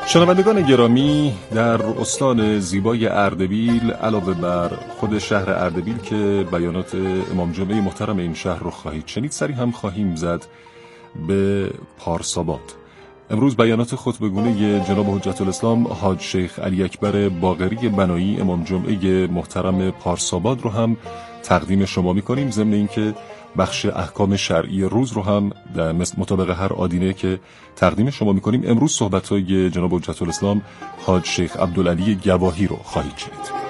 شنوندگان گرامی، در استان زیبای اردبیل علاوه بر خود شهر اردبیل که بیانات امام جمعه محترم این شهر رو خواهید شنید، سری هم خواهیم زد به پارساباد. امروز بیانات خطبه‌گونه جناب حجت الاسلام حاج شیخ علی اکبر باقری بنایی امام جمعه محترم پارساباد رو هم تقدیم شما می‌کنیم، ضمن اینکه بخش احکام شرعی روز رو هم مطابق هر آدینه که تقدیم شما میکنیم امروز صحبت‌های جناب حجت الاسلام حاج شیخ عبدالعلی گواهی رو خواهید شنید.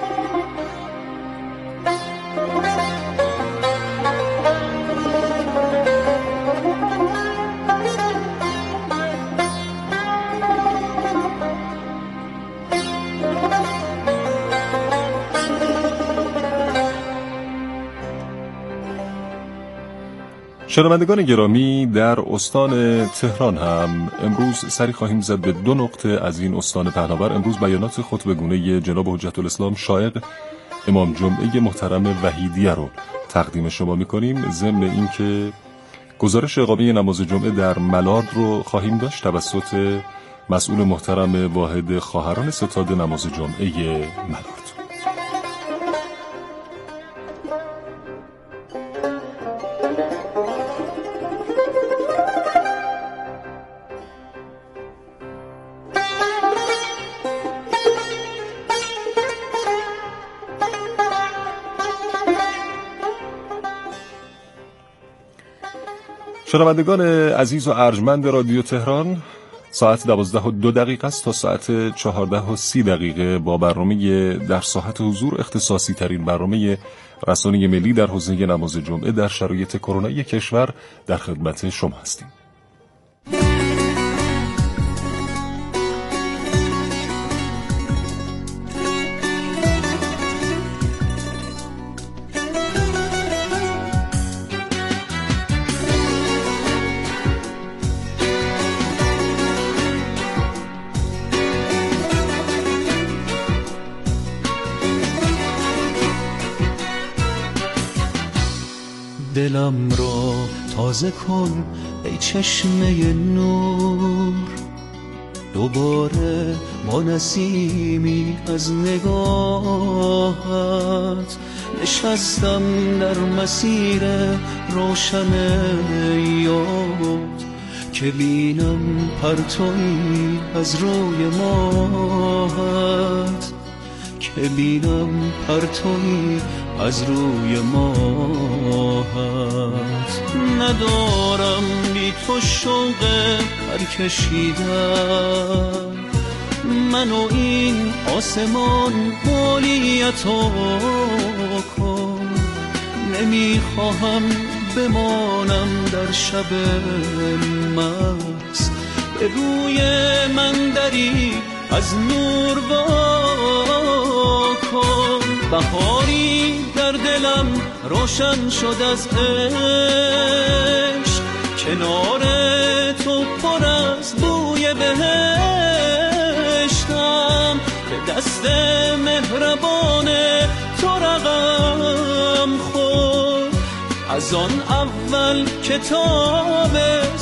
شنوندگان گرامی، در استان تهران هم امروز سری خواهیم زد به دو نقطه از این استان پهناور. امروز بیانات خطبه‌گونه جناب حجت الاسلام شایق امام جمعه محترم وحیدیه رو تقدیم شما می‌کنیم، ضمن اینکه گزارش اقامه نماز جمعه در ملارد رو خواهیم داشت توسط مسئول محترم واحد خواهران ستاد نماز جمعه ملارد. شنوندگان عزیز و ارجمند رادیو تهران، ساعت 12:02 است تا ساعت 14:30 با برنامه در ساحت حضور، اختصاصی ترین برنامه رسانه ملی در حوزه نماز جمعه در شرایط کرونایی کشور در خدمت شما هستیم. دلم را تازه کن ای چشمه نور، دوباره با نسیمی از نگاهت نشستم در مسیر روشن یاد، که بینم پرتویی از روی ماهت، که بینم پرتویی از روی ماهت. ندارم بی تو شوق پر کشیدن، من و این آسمان مولیتو کن. نمیخواهم بمانم در شب مست، به روی من دری از نور وا کن. بهاری در دلم روشن شد از عشق، کنار تو پر از بوی بهشتم. به دست مهربان تو رقم خورد، از آن اول کتاب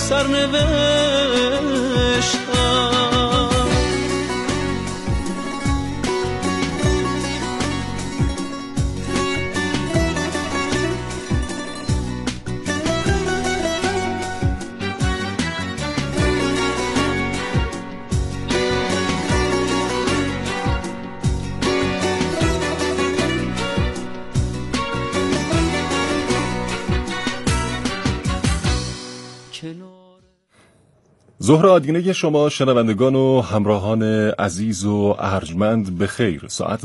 سرنوشتم. ظهر آدینه شما شنوندگان و همراهان عزیز و ارجمند به خیر. ساعت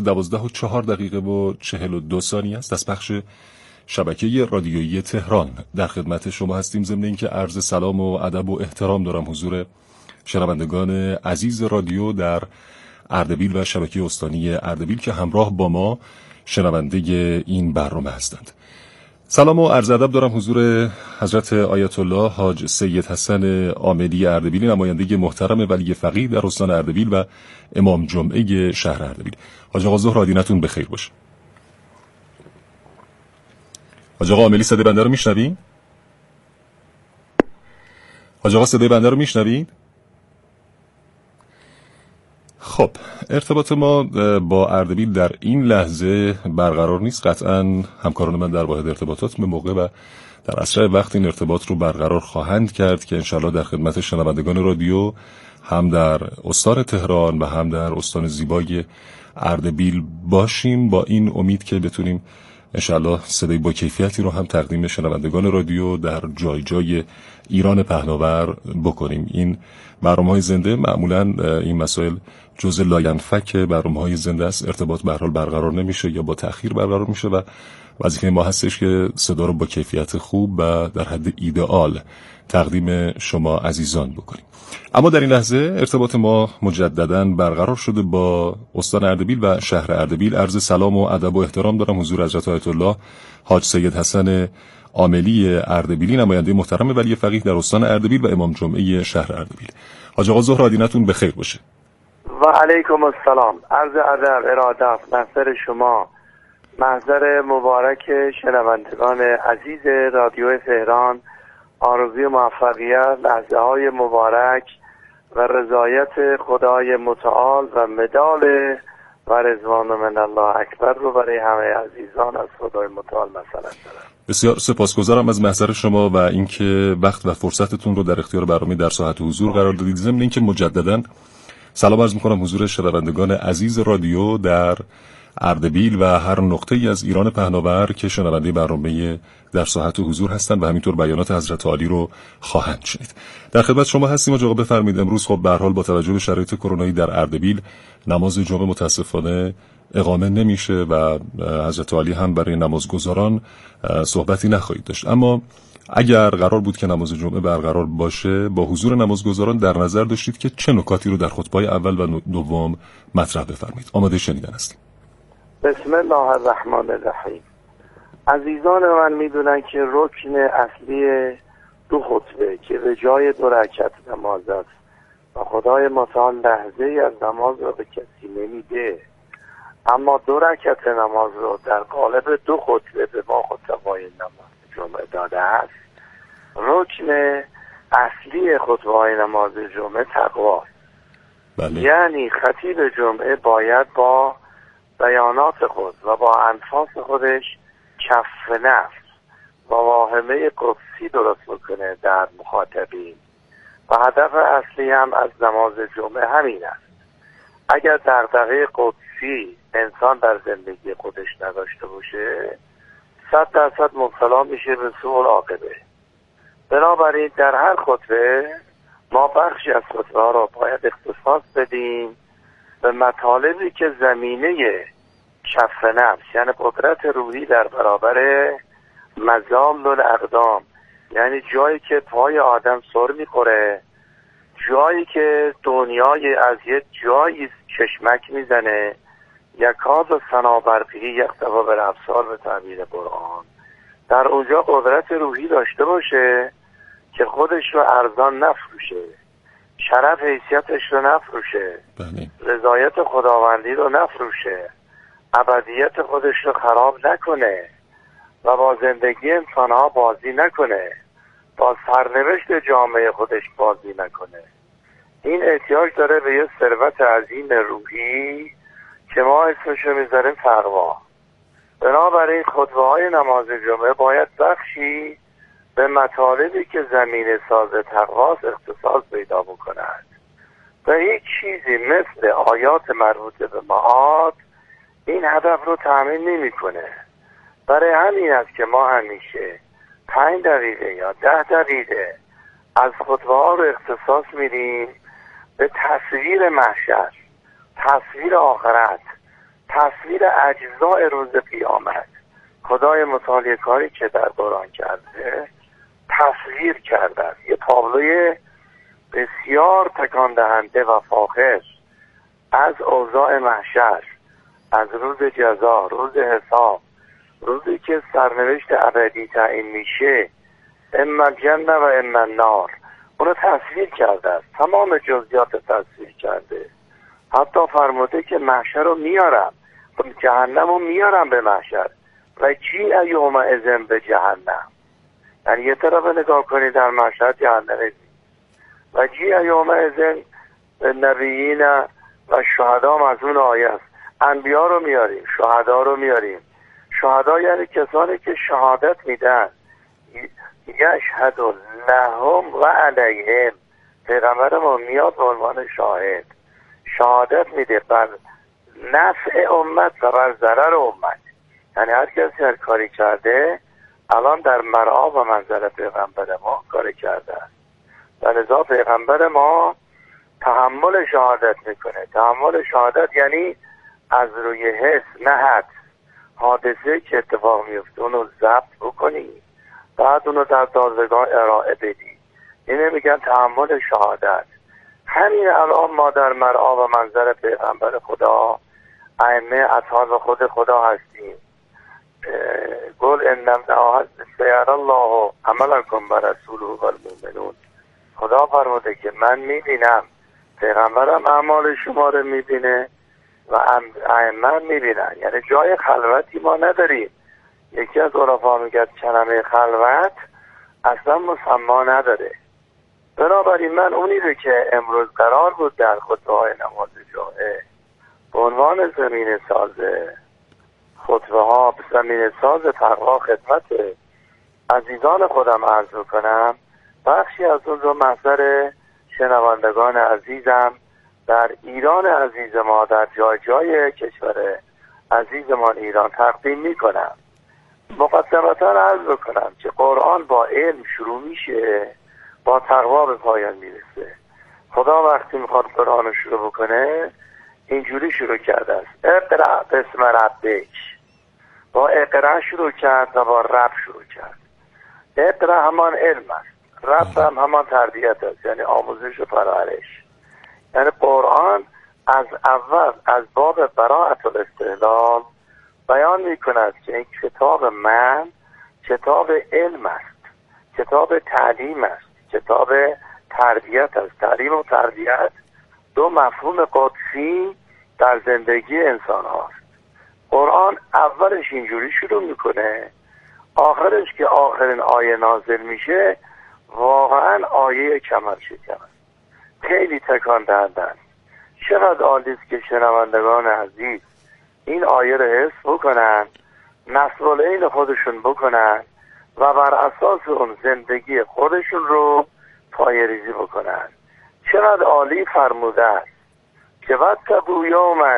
12:04 است از پخش شبکه رادیویی تهران در خدمت شما هستیم، ضمن اینکه عرض سلام و ادب و احترام دارم حضور شنوندگان عزیز رادیو در اردبیل و شبکه استانی اردبیل که همراه با ما شنونده این برنامه هستند. سلام و عرض ادب دارم حضور حضرت آیت الله حاج سید حسن عاملی اردبیل، نماینده محترم ولی فقیه در استان اردبیل و امام جمعه شهر اردبیل. حاج آقا ظهر آدینتون بخیر باشه. حاج آقا عاملی صدای بنده رو میشنوید؟ حاج آقا صدای بنده رو میشنوید؟ خب ارتباط ما با اردبیل در این لحظه برقرار نیست. قطعا همکاران من در واحد ارتباطات به موقع و در اسرع وقت این ارتباط رو برقرار خواهند کرد که انشالله در خدمت شنوندگان رادیو هم در استان تهران و هم در استان زیبای اردبیل باشیم، با این امید که بتونیم انشالله صدای با کیفیتی رو هم تقدیم شنوندگان رادیو در جای جای ایران پهناور بکنیم. این برنامه‌های زنده معمولاً این مسائل جزء لاینفک برنامه‌های زنده است. ارتباط به هر حال برقرار نمیشه یا با تأخیر برقرار میشه و وظیفه ما هستش که صدا رو با کیفیت خوب و در حد ایدئال تقدیم شما عزیزان بکنیم. اما در این لحظه ارتباط ما مجدداً برقرار شده با استان اردبیل و شهر اردبیل. عرض سلام و ادب و احترام دارم حضور حضرت آیت الله حاج سید حسن عاملی اردبیلی، نماینده محترم ولی فقیه در استان اردبیل و امام جمعه شهر اردبیل. حاج آقا ظهر آدینتون بخیر باشه. و علیکم السلام. عرض ادب، ارادت، محضر شما، محضر مبارک شنوندگان عزیز رادیو تهران، آرزوی موفقیت، لحظه های مبارک و رضایت خدای متعال و مدال و رضوان من الله اکبر رو برای همه عزیزان از خدای متعال مثلا دارم. بسیار سپاسگزارم از محضر شما و اینکه وقت و فرصتتون رو در اختیار برنامه در ساعت حضور قرار دادید. ضمن اینکه مجددا سلام عرض می‌کنم حضور شنوندگان عزیز رادیو در اردبیل و هر نقطه‌ای از ایران پهناور که شنونده برنامه در ساعت حضور هستند و همینطور بیانات حضرت عالی رو خواهند شنید. در خدمت شما هستیم. آقا بفرمایید. امروز خب به هر حال با توجه به شرایط کرونایی در اردبیل نماز جمعه متاسفانه اقامه نمیشه و حضرت عالی هم برای نمازگزاران صحبتی نخواهید داشت، اما اگر قرار بود که نماز جمعه برقرار باشه با حضور نمازگزاران در نظر داشتید که چه نکاتی رو در خطبه‌های اول و دوم مطرح بفرمایید. آماده شنیدن هستیم. بسم الله الرحمن الرحیم. عزیزان من میدونن که رکن اصلی دو خطبه که به جای 2 رکعت نماز است و خدای متعال لحظه‌ای از نماز را به کسی نمیده، اما 2 رکعت نماز رو در قالب 2 خطبه به ما خطبه‌های نماز جمعه داده است. رکن اصلی خطبه‌های نماز جمعه تقوا. بله. یعنی خطیب جمعه باید با بیانات خود و با انفاس خودش کف نفس و واهمه قدسی درست بکنه در مخاطبین و هدف اصلی هم از نماز جمعه همین است. اگر دغدغه قدسی انسان در زندگی خودش نداشته باشه 100% مبتلا میشه به سوء العاقبه. بنابراین در هر خطبه ما بخشی از خطبه ها را باید اختصاص بدیم به مطالبی که زمینه کف نفس یعنی قدرت روحی در برابر مزامل الاقدام، یعنی جایی که پای آدم سر میخوره، جایی که دنیای از یه جایی چشمک میزنه، یکاد و ثنا برقی یختفا بالابصار به تعبیر قرآن، در اونجا قدرت روحی داشته باشه که خودش رو ارزان نفروشه، شرف حیثیتش رو نفروشه، رضایت خداوندی رو نفروشه، ابدیت خودش رو خراب نکنه و با زندگی انسانها بازی نکنه، با سرنوشت جامعه خودش بازی نکنه. این احتیاج داره به یه ثروت عظیم روحی که ما اسمشو میذاریم تقوا. بنابراین خطبه‌های نماز جمعه باید بخشی به مطالبی که زمینه ساز تقواست اختصاص پیدا بکند و هیچ چیزی مثل آیات مربوطه به معاد این هدف رو تأمین نمی‌کنه. برای همین است که ما همیشه 5 دقیقه یا 10 دقیقه از خطبه ها رو اختصاص میدیم به تصویر محشر، تصویر آخرت، تصویر اجزای روز قیامت. خدای متعال کاری که در قرآن کرده تصویر کرده است، یه تابلوی بسیار تکان دهنده و فاخر از اوضاع محشر، از روز جزا، روز حساب، روزی که سرنوشت ابدی تعیین میشه، اما الجنه و اما النار، اونو تصویر کرده است، تمام جزئیات تصویر کرده. حتی فرموده که محشر رو میارم، جهنم رو میارم به محشر و جیء یومئذ به جهنم. یعنی یه طرف نگاه کنید در محشر جهنم و جیء یومئذ به نبیین و شهدا هم از اون آیه است. انبیا رو میاریم، شهدا رو میاریم. شهدا یعنی کسانی که شهادت میدن، یشهد لهم و علیهم. پیغمبر ما میاد به عنوان شاهد، شهادت میده بر نفع امت و بر ضرر امت. یعنی هر کسی هر کاری کرده الان در مرعا و منزل پیغمبر ما کاری کرده است و لذا پیغمبر ما تحمل شهادت میکنه. تحمل شهادت یعنی از روی حس، نه حد، حادثه که اتفاق میفته اونو ضبط بکنی، بعد اونو در دادگاه ارائه بدی. اینه میگن تحمل شهادت. همین الان ما در مرعا و منظر پیغمبر خدا، ائمه اصحاب خود خدا هستیم. قل انما سیر الله عملکم و رسوله و المؤمنون. خدا فرموده که من میبینم، پیغمبرم اعمال شما رو میبینه و ائمه میبینن. یعنی جای خلوتی ما نداریم. یکی از عرفا میگه کلمه خلوت اصلا مسما نداره. بنابراین من اونی رو که امروز قرار بود در خطبه‌های نماز جمعه به عنوان زمین ساز خطبه ها، زمین ساز تقوا خدمت عزیزان خودم عرض کنم، بخشی از اون رو محضر شنوندگان عزیزم در ایران عزیز ما، در جای جای کشور عزیزمان ایران تقدیم میکنم. مقدمتا عرض کنم که قرآن با علم شروع میشه، با تقوا به پایان میرسه. خدا وقتی میخواد قرآن رو شروع بکنه اینجوری شروع کرده است: اقرأ باسم ربک. با اقرأ شروع کرد و با رب شروع کرد. اقرأ همان علم است، رب هم همان تربیت است، یعنی آموزش و پرورش. یعنی قرآن از اول از باب براءت الاستحلال بیان میکند که این کتاب من کتاب علم است، کتاب تعلیم است، کتاب تربیت است. تعلیم و تربیت دو مفهوم قدسی در زندگی انسان هاست. قرآن اولش اینجوری شروع میکنه، آخرش که آخرین آیه نازل میشه واقعا آیه کمر شکن است، خیلی تکان دهنده است. چقدر عالی است که شنوندگان عزیز این آیه رو حس بکنن، نصب العین خودشون بکنن و بر اساس اون زندگی خودشون رو پایه‌ریزی بکنن. چقدر عالی فرموده است که واتقوا یوما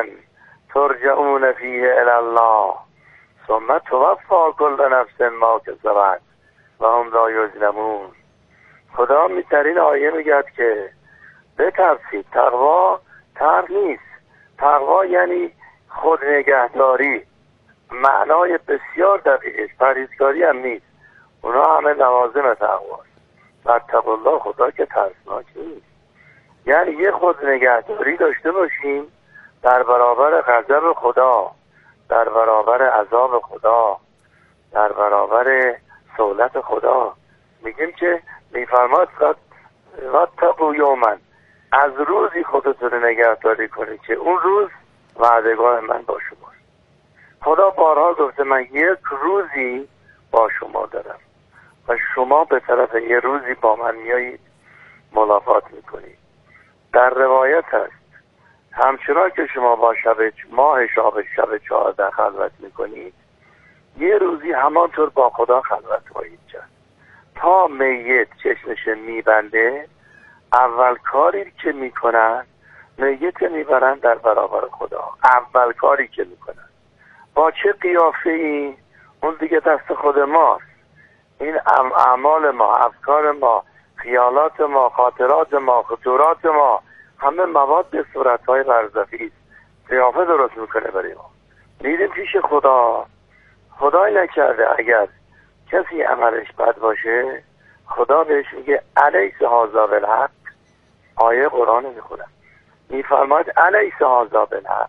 ترجعون فیه الی الله ثم توفی کل نفس ما کسبت و هم لا یظلمون. خدا در این آیه میگه که بترسید. تقوا ترس نیست. تقوا یعنی خود نگهداری، معنای بسیار دقیقش. پرهیزکاری هم نیست، اونا همه لوازم تقواست. واتقوا الله، خدا که ترسناک نیست. یعنی یه خود نگهداری داشته باشیم در برابر غضب خدا، در برابر عذاب خدا، در برابر سهولت خدا. میگیم که میفرماد واتقوا یوما، از روزی خودتون رو نگهداری کنید که اون روز وعدگاه من با شماست. خدا بارها گفته من یک روزی با شما دارم و شما به طرف یه روزی با من میایید ملاقات میکنید. در روایت هست همچنان که شما با ماه شب 14 خلوت میکنید، یه روزی همانطور با خدا خلوت خواهید کرد. تا میت چشمش میبنده، اول کاری که میکنن میت میبرن در برابر خدا. اول کاری که میکنن با چه قیافه ای، اون دیگه دست خود ماست. این اعمال ما، افکار ما، خیالات ما، خاطرات ما، خطورات ما، همه مواد به صورتهای برزخی است. قیافه درست میکنه برای ما. میریم پیش خدا. خدای نکرده اگر کسی عملش بد باشه، خدا بهش میگه الیس هذا بالحق. آیه قرآن میخونم، میفرماید الیس هذا بالحق.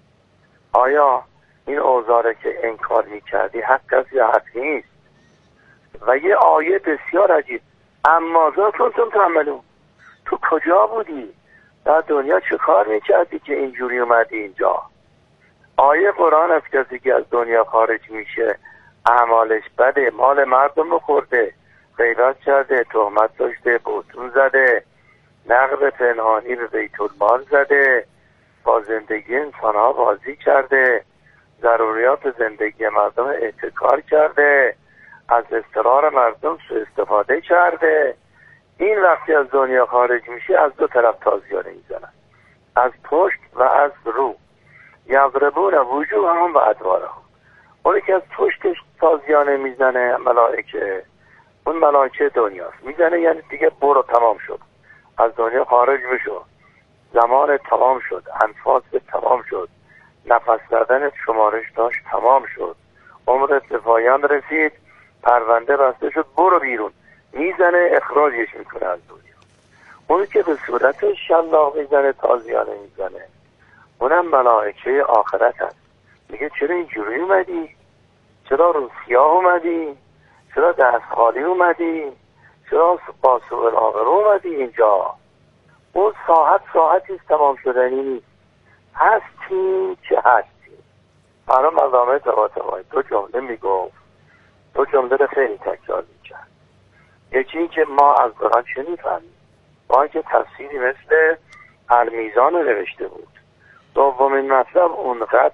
آیا این اوزاره که انکار میکردی حق است یا حق نیست؟ و یه آیه بسیار عجیب، اما ذا کنتم تعملون. تو کجا بودی؟ در دنیا چه کار میکردی که اینجوری اومدی اینجا؟ آیه قرآن است کسی که از دنیا خارج میشه اعمالش بده، مال مردم رو خورده، غیبت کرده، تهمت داشته، بهتون زده، نقد پنهانی به بیت المال زده، با زندگی انسانها بازی کرده، ضروریات زندگی مردم احتکار کرده، از اضطرار مردم سوء استفاده کرده. این وقتی از دنیا خارج میشه از دو طرف تازیانه میزنن، از پشت و از رو. یضربون وجوههم و ادبارهم. اونی که از پشتش تازیانه میزنه ملائکه، اون ملائکه دنیاست میزنه، یعنی دیگه برو تمام شد، از دنیا خارج بشو، زمان تمام شد، انفاس تمام شد، نفس زدن شمارش داشت تمام شد، عمرت به پایان رسید، پرونده بسته شد، برو بیرون. میزنه اخراجش میکنه از دنیا. اونی که به صورت شلاق میزنه تازیانه میزنه اونم ملائکه آخرت هست. میگه چرا اینجوری اومدی؟ چرا رو سیاه اومدی؟ چرا دست خالی اومدی؟ چرا با سوء العاقبه اومدی اینجا؟ اون ساعتی تمام شدنی نیست. هستیم که هستیم. برای مزامه طباطبایی 2 جمله میگفت، 2 جمله رو خیلی تکرار میکرد. یکی این که ما از قرآن چه میفهمیم؟ ما که تفسیری مثل المیزان رو نوشته بود. دومین مطلب اونقدر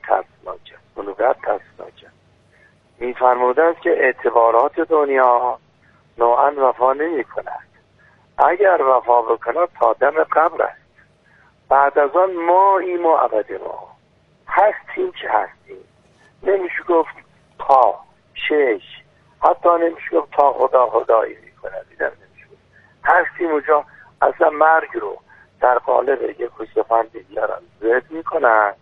ترسناکه میفرمودند که اعتبارات دنیا نوعا وفا نمی کند. اگر وفا بکند تا دم قبر است. بعد از آن ماییم و ابد ما هستیم که هستیم. نمیشه گفت تا شش، حتی نمیشه گفت تا خدایی میکند. هستیم اونجا. اصلا مرگ رو در قالب یک کوسفند دیگران زد میکنن.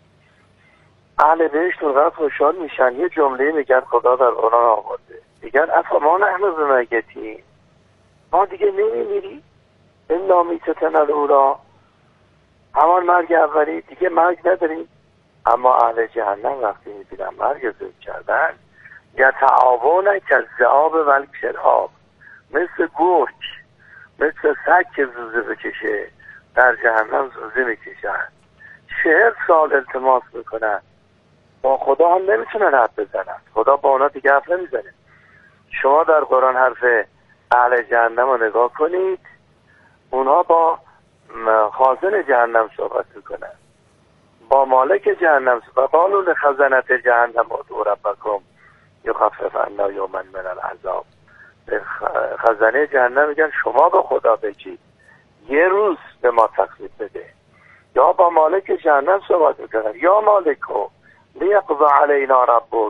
اهل بهشت اونقدر خوشحال میشن. یه جمله میگن خدا در قرآن آورده، میگن افا ما نحن بمیتین، ما دیگه نمیمیری الا میتتن الاولی، همان مرگ اولی، دیگه مرگ نداریم. اما اهل جهنم وقتی میبینن مرگ زد کردن یتعاون کالذئاب والکلاب، مثل گرگ، مثل سگ که زوزه بکشه در جهنم زوزه میکشن. 40 سال التماس میکنن، با خدا هم نمیتونن حرف بزنن. خدا با اونا دیگه حرف نمیزنه. شما در قرآن حرف اهل جهنم رو نگاه کنید، اونها با خازن جهنم صحبت میکنن، با مالک جهنم صحبت. قالوا لخزنة جهنم ادعوا ربکم یخفف عنا یوما من العذاب. خزانه جهنم میگن شما به خدا بگید یه روز به ما تخفیف بده. یا با مالک جهنم صحبت میکنن، یا مالکو لیقضی علینا ربک،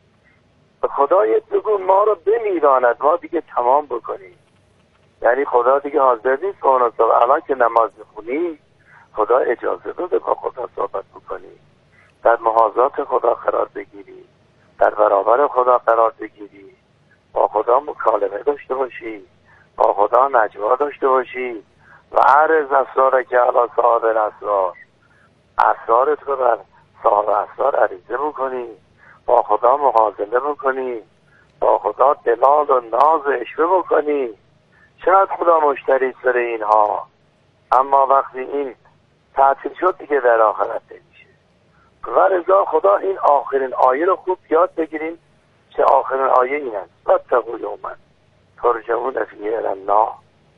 به خدایت بگو ما رو بمیراند، ما دیگه تمام بکنیم. یعنی خدا دیگه حاضر نیست که اونا صحبت. الان که نماز میخونی خدا اجازه بده با خدا صحبت بکنی، در محاضات خدا قرار بگیری، در برابر خدا قرار بگیری، با خدا مکالمه داشته باشی، با خدا نجوا داشته باشی. و عرض اسرار که علی صاحب الاسرار، اسرارت رو بر صاحب اسرار عریضه بکنی، با خدا مغازله بکنی، با خدا دلال و ناز اشوه بکنی. شاید خدا مشتری سر اینها، اما وقتی این تعطیل شد دیگه در آخرت نمیشه. و رضا خدا این آخرین آیه رو خوب یاد بگیریم که آخرین آیه این است: واتقوا یوما ترجعون فیه الی الله.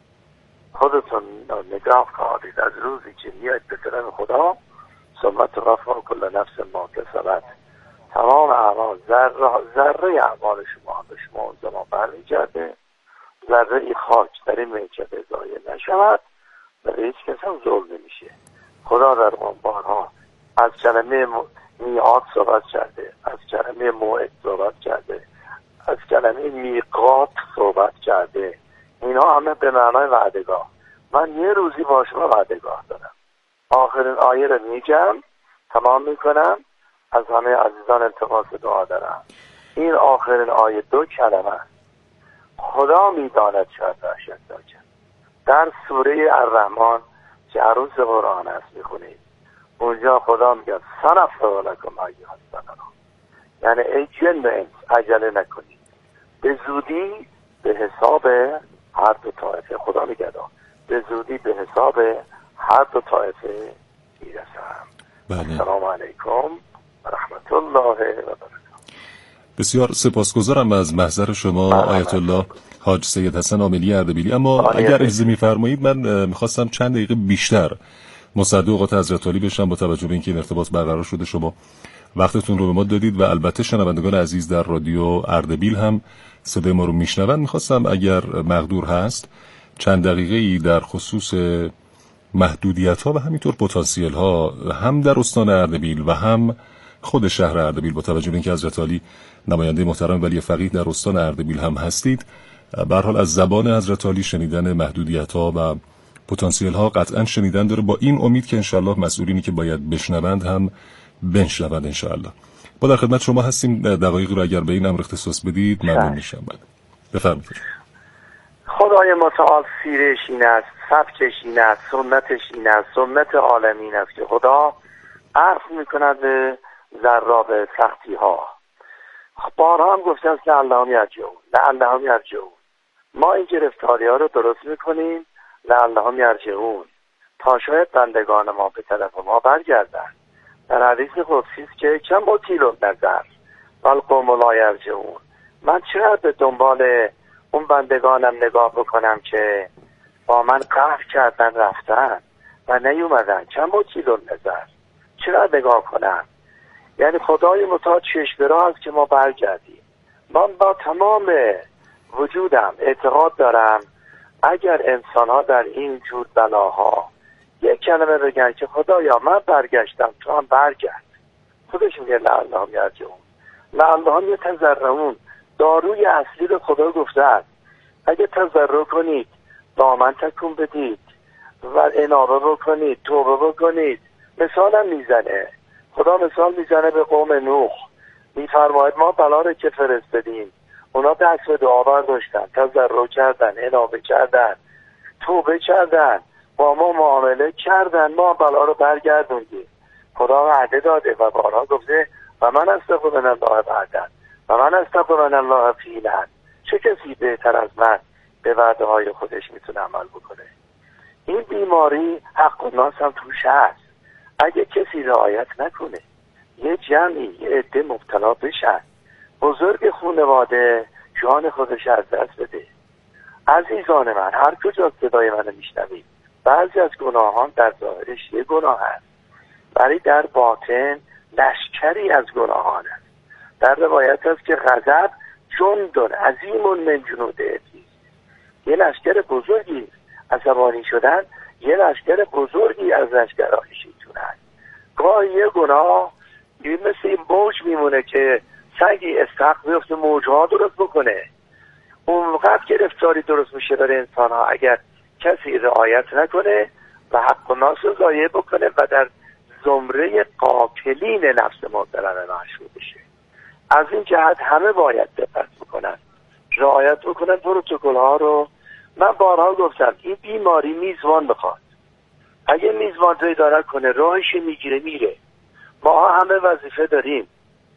خودتون نگاه کنید از روزی که میاید به طرف خدا، ثم توفی کل نفس ما کسبت. تمام اعمال، ذره اعمال شما به شما اون زمان برمیگرده. ذره ای خاک در این میکده ضایع نشود و هیچ کس هم ظلم نمیشه. خدا در بارها از کلمه میعاد صحبت کرده، از کلمه موعد صحبت کرده، از کلمه میقات صحبت کرده. اینا همه به معنای وعدگاه. من یه روزی با شما وعدگاه دارم. آخرین آیه رو میگم، تمام میکنم. از همه عزیزان التماس دعا دارم. این آخرین آیه 2 کلمه است. خدا میداند شاید وحشت داشت. در سوره الرحمن که عروس قرآن است میخونید، اونجا خدا میگه سنفرغ لکم ایها الثقلان، یعنی ای جن و انس عجله نکنید، به زودی به حساب هر دو طایفه، خدا میگه به زودی به حساب هر دو طایفه میرسم. السلام علیکم و رحمت الله و برکاته. بسیار سپاسگزارم از محضر شما آیت الله حاج سید حسن عاملی اردبیلی. اما اگر اجازه می‌فرمایید من می‌خواستم چند دقیقه بیشتر مصدق اوقات حضرت علی بشم. با توجه به اینکه این ارتباط برقرار شده شما وقتتون رو به ما دادید و البته شنوندگان عزیز در رادیو اردبیل هم صدای ما رو میشنوند. میخواستم اگر مقدور هست چند دقیقه‌ای در خصوص محدودیت‌ها و همینطور پتانسیل‌ها هم در استان اردبیل و هم خود شهر اردبیل، با توجه به اینکه حضرت علی نماینده محترم ولی فقیه در استان اردبیل هم هستید، به هر حال از زبان حضرت علی شنیدن محدودیت‌ها و پتانسیل‌ها قطعاً شنیدن داره، با این امید که انشالله مسئولینی که باید بشنوند هم بشنوند انشالله. با در خدمت شما هستیم. دقایقی رو اگر به این امر اختصاص بدید ممنون میشم. بفرمایید. خدای متعال سیرش این است، سبکش این است، سنتش این است، سنت عالمین است که خدا عرض میکند به ذراب سختی ها. بارها هم گفته است لعلهم یرجعون. ما این گرفتاری ها رو درست میکنیم لعلهم یرجعون، تا شاید بندگان ما به طرف ما برگردن. در حدیث قدسی است که کم با کیلو نظر والقوم لا یرجعون. من چرا به دنبال اون بندگانم نگاه بکنم که با من قهر کردن رفتن و نیومدن؟ چند با کیلو نظر چرا نگاه کنم؟ یعنی خدای متعال چشم‌دار است که ما برگردیم. من با تمام وجودم اعتقاد دارم اگر انسان ها در این جور بلاها یک کلمه بگن که خدایا من برگشتم تو هم برگرد، خودش میگه لعلهم یرجعون. لعلهم یتضرعون داروی اصلی رو خدا گفته است. اگه تضرع کنید، دامن تکون بدید و انابه بکنید، توبه بکنید. مثالم میزنه خدا، مثال میزنه به قوم نوح، میفرماید ما بلا رو که فرستادیم اونا دست به دعا برداشتن، تضرع کردن، انابه کردن، توبه کردن، با ما معامله کردن، ما بلا رو برگردوندیم. خدا وعده داده و بارها گفته و من استغفر من الله بعدن و من استغفر من الله فیلا. چه کسی بهتر از من به وعده های خودش میتونه عمل بکنه؟ این بیماری حق الناس هم توش هست. اگه کسی رعایت نکنه، یه جمعی یه عده مبتلا بشن، بزرگ خانواده جان خودش از دست بده. عزیزان من، هر کجا صدای منو میشنوید، بعضی از گناهان در ظاهرش یه گناه هست ولی در باطن لشکری از گناهان است. در روایت هست که غضب جند عظیم من جنود ابلیس، یه لشکر بزرگی. عصبانی شدن یه لشکر بزرگی از لشکرهای شیطان است. گاهی یه گناه مثل این موج میمونه که سنگی استخر بیفته موجها درست بکنه. اونقدر گرفتاری درست میشه برای انسان ها اگر کسی رعایت نکنه و حق الناس رو ضایع بکنه و در زمره قاتلین نفس محترمه محشور بشه. از این جهت همه باید دقت بکنن، رعایت بکنن پروتکل ها رو. من بارها گفتم این بیماری میزبان میخواد. اگه میزبان پیدا نکنه راهش میگیره میره. ما همه وظیفه داریم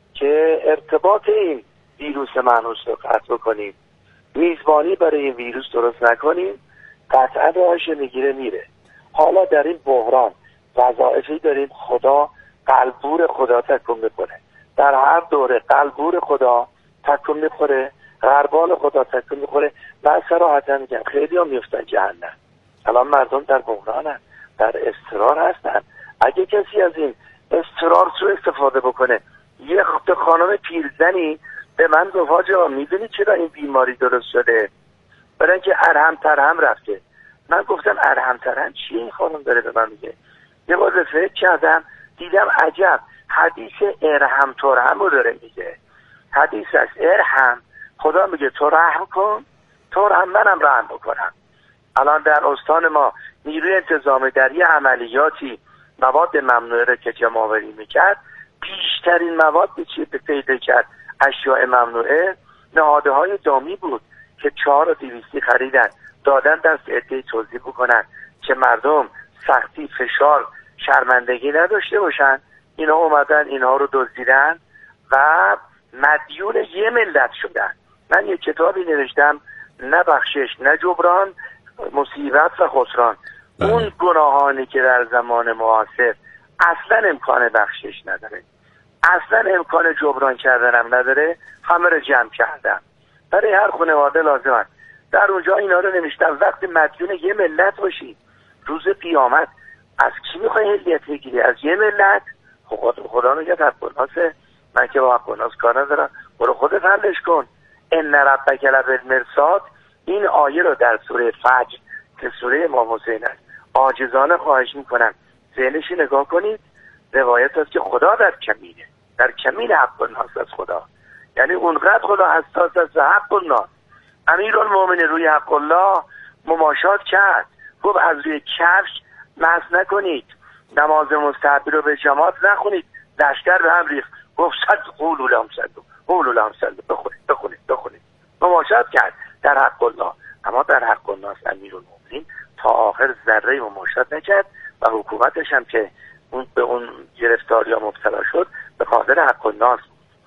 که ارتباط این ویروس منحوس رو قطع بکنیم. میزبانی برای این ویروس درست نکنیم، قطعا راهش میگیره میره. حالا در این بحران وظایفی داریم. خدا قلبور خدا تکون میکنه. در هر دوره قلبور خدا تکون میخوره، غربال خدا تکون میخوره. من صراحتا میگم خیلی هم میفتن جهنم. الان مردم در بحرانن، در اضطرار هستن. اگه کسی از این اضطرار سوء استفاده بکنه، یه خانم پیرزنی به من گفت حاجا میدونی چرا این بیماری درست شده؟ برای اینکه ارحم ترحم رفته. من گفتم ارحم ترحم چیه این خانم داره به من میگه؟ یه بار فکر کردم دیدم عجب، حدیث ارحم ترحم رو داره میگه. حدیث است ارحم، خدا میگه تو رحم کن، ترحم منم رحم بکنم. الان در استان ما نیروی انتظامی در یه عملیاتی مواد ممنوعه رو که جمع آوری میکرد، بیشترین مواد به پیدا کرد اشیاء ممنوعه نهاده های دامی بود که 4,200 خریدن دادن دست عده توزیع بکنن که مردم سختی، فشار، شرمندگی نداشته باشن. اینا اومدن اینها رو دزدیدن و مدیون یه ملت شدن. من یه کتابی نوشتم، نه بخشش نه جبران، مصیبت و خسران. اون گناهانی که در زمان معاصر اصلا امکان بخشش نداره، اصلا امکان جبران کردنم نداره، همه رو جمع کردم. برای هر خانواده لازم است. در اونجا اینا رو نوشتم وقتی مدیون یه ملت باشی روز قیامت از کی میخوای هدیت بگیری؟ از یه ملت؟ خدا میگه حق الناسه، من که با حق الناس کار ندارم، برو خودت حلش کن. ان ربک لبالمرصاد، این آیه رو در سوره فجر که سوره امام حسین است عاجزانه خواهش میکنم ذهنش نگاه کنید. روایت است که خدا در کمین حق الناس از خدا، یعنی اونقدر خدا حساس است به حق الناس. امیرالمومنین روی حق الله مماشات کرد، گفت از روی کفش مس نکنید، نماز مستحبی رو به جماعت نخونید، لشکر به هم ریخت، گفت قولوا لهم صلوا، بخونید. مماشات کرد در حق الله. اما در حق الناس امیرالمومنین تا آخر ذره مماشات نکرد و حکومتش هم که به اون گرفتاری ها مبتلا شد به خاطر حق الناس.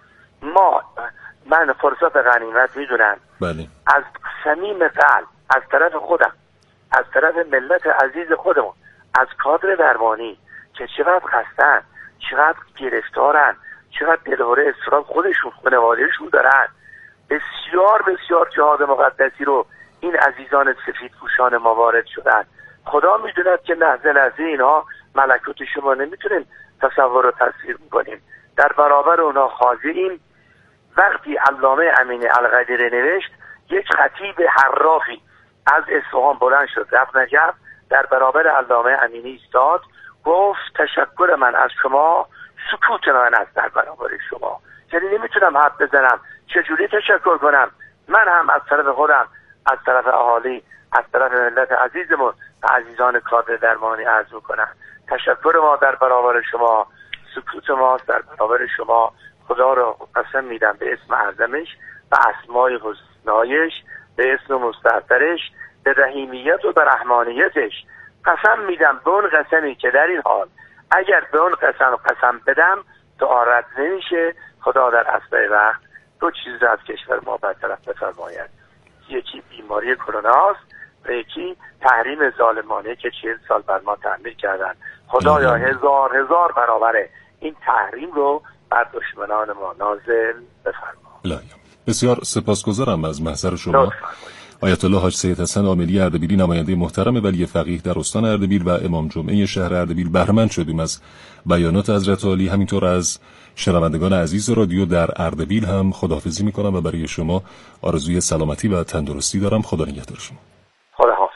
من فرصت غنیمت میدونم بله. از صمیم قلب از طرف خودم، از طرف ملت عزیز خودمون، از کادر درمانی که چقدر خستن، چقدر گرفتارن، چقدر دلهوره استراب خودشون خانوادهشون دارن، بسیار جهاد مقدسی رو این عزیزان سفیدپوشان ما وارد شدن. خدا میدوند که لحظه اینها ملکوت شما نمیتونین تصور و تصویر میکنیم. در برابر اونها خاضعیم. وقتی علامه امین القدیری نوشت، یک خطیب حرافی از اصفهان بلند شد رفت نجف، در برابر علامه امینی ایستاد، گفت تشکر من از شما سکوت من است در برابر شما. یعنی نمیتونم حرف بزنم، چجوری تشکر کنم؟ من هم از طرف خودم، از طرف اهالی، از طرف ملت عزیزمون و عزیزان کادر درمانی عرض میکنم تشکر ما در برابر شما سکوت ما در برابر شما. خدا را قسم میدم به اسم اعظمش و اسمای حسنایش، به اسم مستعطرش، به رحیمیت و به رحمانیتش قسم میدم به اون قسمی که در این حال اگر به اون قسم بدم دعا رد نمیشه. خدا در اسبق وقت دو چیز از کشور ما برطرف بفرماید، یکی بیماری کرونا است و یکی تحریم ظالمانه که 40 سال بر ما تحمیل کردن. خدایا هزار برابر این تحریم رو بر دشمنان ما نازل بفرما. بسیار سپاسگزارم از محضر شما. آیت الله حاج سید حسن عاملی اردبیلی، نماینده محترم ولی فقیه در استان اردبیل و امام جمعه شهر اردبیل، بهره‌مند شدیم از بیانات حضرت عالی. همینطور از شنوندگان عزیز رادیو در اردبیل هم خداحافظی میکنم و برای شما آرزوی سلامتی و تندرستی دارم. خدا نگهدار شما. خدا حافظ.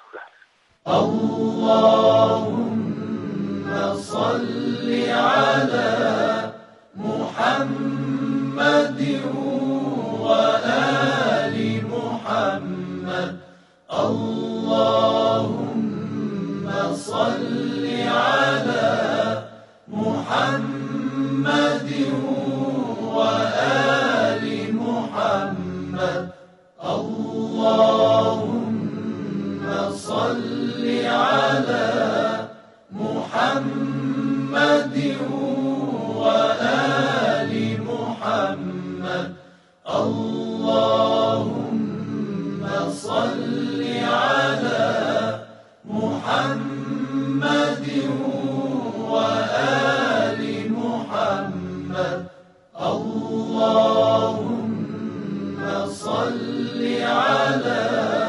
اللهم صل علی محمد و آل محمد. اللهم صل علی محمد و آل محمد. اللهم صل علی محمد و آل محمد. اللهم صل علی محمد و آل محمد. اللهم صل علی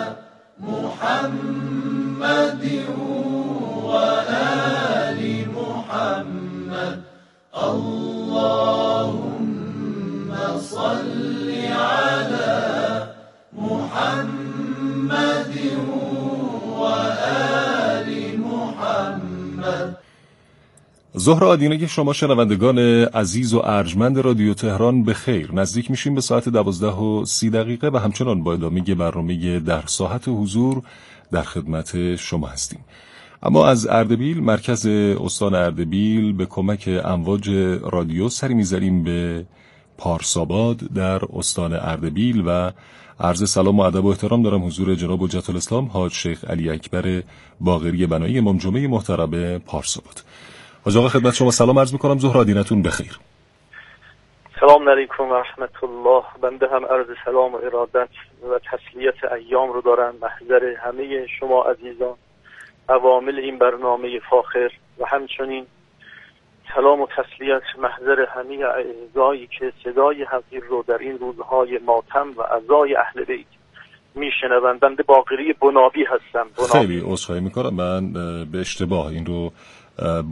محمد و آل محمد. اللهم صل علی محمد و آل محمد. ظهر آدینه شما شنوندگان عزیز و ارجمند رادیو تهران به خیر. نزدیک میشیم به ساعت 12:30 و همچنان با ادامه برنامه در ساحت حضور در خدمت شما هستیم. اما از اردبیل، مرکز استان اردبیل، به کمک امواج رادیو سری می‌زنیم به پارساباد در استان اردبیل و عرض سلام و ادب و احترام دارم حضور جناب حجت الاسلام حاج شیخ علی اکبر باقری بنایی، امام جمعه محترم پارساباد. حاج آقا خدمت شما سلام عرض می‌کنم، ظهر آدینتون بخیر. سلام علیکم و رحمت الله. بنده هم عرض سلام و ارادت و تسلیت ایام رو دارم محضر همه شما عزیزان عوامل این برنامه فاخر و همچنین سلام و تسلیت محضر همه اعضایی که صدای حقیر رو در این روزهای ماتم و عزای اهل بیت میشنوند. بنده باقری بنابی هستم. خیلی عذرخواهی میکنم، من به اشتباه این رو